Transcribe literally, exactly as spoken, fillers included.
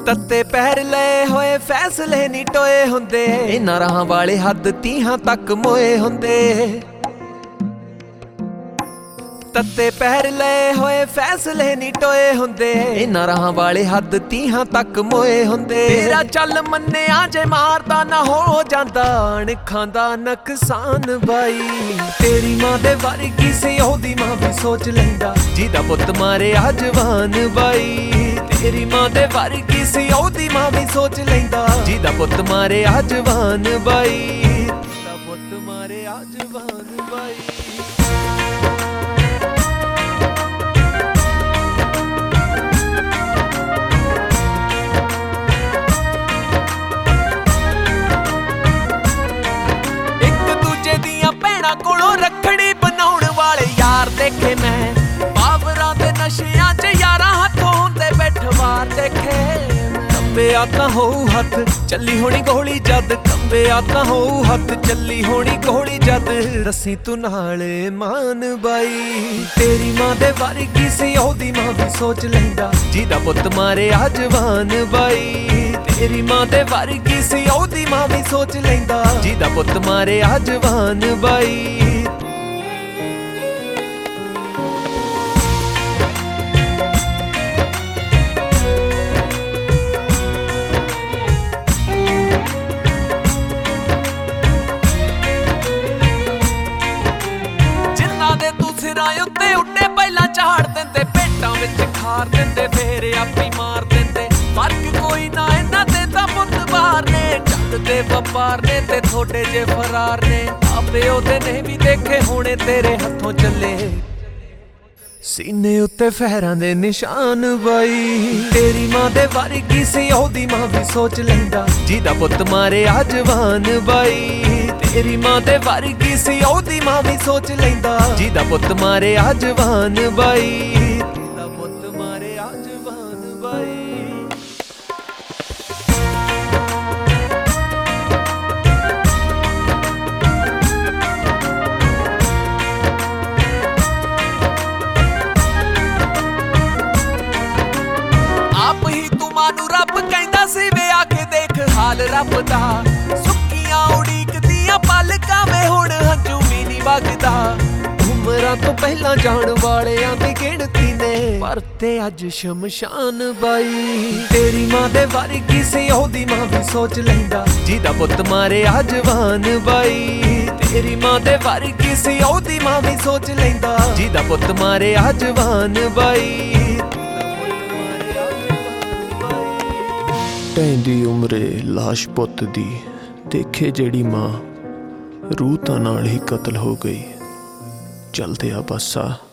ਤੱਤੇ ਪੈਰ ਲਏ ਹੋਏ ਫੈਸਲੇ ਨਹੀਂ ਟੋਏ ਹੁੰਦੇ, ਇਹਨਾਂ ਰਾਹਾਂ ਵਾਲੇ ਹੱਦ ਤੀਹਾਂ ਤੱਕ ਮੋਏ ਹੁੰਦੇ। ਤੱਤੇ ਪੈਰ ਲਏ ਹੋਏ ਫੈਸਲੇ ਨਹੀਂ ਟੋਏ ਹੁੰਦੇ, ਇਹਨਾਂ ਰਾਹਾਂ ਵਾਲੇ ਹੱਦ ਤੀਹਾਂ ਤੱਕ ਮੋਏ ਹੁੰਦੇ। ਤੇਰਾ ਚੱਲ ਮੰਨਿਆ ਜੇ ਮਾਰਦਾ ਨਾ ਹੋ ਜਾਂਦਾ ਅਣਖਾਂ ਦਾ ਨੁਕਸਾਨ ਬਾਈ। ਤੇਰੀ ਮਾਂ ਦੇ ਵਰਗੀ ਸੀ ਉਹਦੀ ਮਾਂ ਵੀ ਸੋਚ ਲੈਂਦਾ, ਜਿਹਦਾ ਪੁੱਤ ਮਾਰਿਆ ਜਵਾਨ ਬਾਈ। ਤੇਰੀ ਮਾਂ ਦੇ ਵਰਗੀ ਸੀ ਉਹਦੀ ਮਾਂ ਵੀ ਸੋਚ ਲੈਂਦਾ, ਜਿਹਦਾ ਪੁੱਤ ਮਾਰਿਆ ਜਵਾਨ ਬਾਈ। ਜਿਹਦਾ ਪੁੱਤ ਮਾਰਿਆ ਜਵਾਨ ਬਾਈ। ਕੋਲੋਂ ਰੱਖੜੀ ਬਣਾਉਣ ਵਾਲੇ ਯਾਰ ਦੇਖੇ ਮੈਂ, ਬਾਬਰਾਂ ਦੇ ਨਸ਼ਿਆਂ 'ਚ ਯਾਰਾਂ ਹੱਥੋਂ ਹੁੰਦੇ ਬੈਠਵਾਰ ਦੇਖੇ। ਕੰਬਿਆ ਤਾਂ ਹੋਊ ਹੱਥ ਚੱਲੀ ਹੋਣੀ ਗੋਲੀ ਜਦ, ਕੰਬਿਆ ਤਾਂ ਹੋਊ ਹੱਥ ਚੱਲੀ ਹੋਣੀ ਗੋਲੀ ਜਦ। ਦੱਸੀ ਤੂੰ ਨਾਲੇ ਮਾਨ ਬਾਈ। ਤੇਰੀ ਮਾਂ ਦੇ ਵਰਗੀ ਸੀ ਉਹਦੀ ਮਾਂ ਵੀ ਸੋਚ ਲੈਂਦਾ, ਜਿਹਦਾ ਪੁੱਤ ਮਾਰਿਆ ਜਵਾਨ ਬਾਈ। ਤੇਰੀ ਮਾਂ ਦੇ ਵਰਗੀ ਸੀ ਉਹਦੀ ਮਾਂ ਵੀ ਸੋਚ ਲੈਂਦਾ, ਜਿਹਦਾ ਪੁੱਤ ਮਾਰਿਆ ਜਵਾਨ ਬਾਈ। ਜਿਨ੍ਹਾਂ ਦੇ ਤੂੰ ਸਿਰਾਂ ਉੱਤੇ ਉੱਡੇ ਪਹਿਲਾਂ ਝਾੜ ਦਿੰਦੇ, ਪੇਟਾਂ ਵਿੱਚ ਖਾਰ ਦਿੰਦੇ ਫੇਰ ਆਪੀ ਮਾਰ ਦਿੰਦੇ। ਫਰਕ ਕੋਈ ਨਾ ਇਹਨਾਂ ਦੇ ਤਾਂ ਪੁੱਤ ਬਾਹਰ ਨੇ, ਚੱਲਦੇ ਵਪਾਰ ਨੇ ਤੇ ਥੋੜੇ ਜੇ ਫਰਾਰ ਨੇ। ਆਪੇ ਉਹਦੇ ਨੇ ਵੀ ਦੇਖੇ ਹੋਣੇ ਤੇਰੇ ਹੱਥੋਂ ਚੱਲੇ, ਸੀਨੇ ਉੱਤੇ ਫਹਿਰਾਂ ਦੇ ਨਿਸ਼ਾਨ ਬਾਈ। ਤੇਰੀ ਮਾਂ ਦੇ ਵਰਗੀ ਸੀ ਉਹਦੀ ਮਾਂ ਵੀ ਸੋਚ ਲੈਂਦਾ, ਜਿਹਦਾ ਪੁੱਤ ਮਾਰਿਆ ਜਵਾਨ ਬਾਈ। ਤੇਰੀ ਮਾਂ ਦੇ ਵਰਗੀ ਸੀ ਉਹਦੀ ਮਾਂ ਵੀ ਸੋਚ ਲੈਂਦਾ, ਜਿਹਦਾ ਪੁੱਤ ਮਾਰਿਆ ਜਵਾਨ ਬਾਈ। ਜਿਹਦਾ ਪੁੱਤ ਮਾਰਿਆ ਜਵਾਨ ਬਾਈ। ਆਪ ਹੀ ਤੂੰ ਮਾਨੂੰ ਰੱਬ ਕਹਿੰਦਾ ਸੀ ਵੇ ਆ ਕੇ ਦੇਖ ਹਾਲ ਰੱਬ ਦਾ। ਸੁੱਕੀਆਂ ਉਡੀਕਦੀਆਂ ਪਲਕਾਂ ਵੇ ਹੁਣ ਹੰਝੂ ਵੀ ਨਹੀਂ ਵਗਦਾ। ਉਮਰਾਂ ਤੋਂ ਪਹਿਲਾਂ ਜਾਣ ਵਾਲਿਆਂ ਦੀ ਗਿਣਤੀ ਨੇ, ਪਰ ਤੇ ਅੱਜ ਸ਼ਮਸ਼ਾਨ ਬਾਈ। ਤੇਰੀ ਮਾਂ ਦੇ ਵਰਗੀ ਸੀ ਉਹਦੀ ਮਾਂ ਵੀ ਸੋਚ ਲੈਂਦਾ, ਜਿਹਦਾ ਪੁੱਤ ਮਾਰਿਆ ਜਵਾਨ ਬਾਈ। ਤੇਰੀ ਮਾਂ ਦੇ ਵਰਗੀ ਸੀ ਉਹਦੀ ਮਾਂ ਵੀ ਸੋਚ ਲੈਂਦਾ, ਜਿਹਦਾ ਪੁੱਤ ਮਾਰਿਆ ਜਵਾਨ ਬਾਈ। ਢਹਿੰਦੀ ਉਮਰੇ ਲਾਸ਼ ਪੁੱਤ ਦੀ ਦੇਖੇ ਜਿਹੜੀ ਮਾਂ, ਰੂਹ ਤਾਂ ਨਾਲ ਹੀ ਕਤਲ ਹੋ ਗਈ। ਚਲਦੇ ਆ ਬੱਸਾ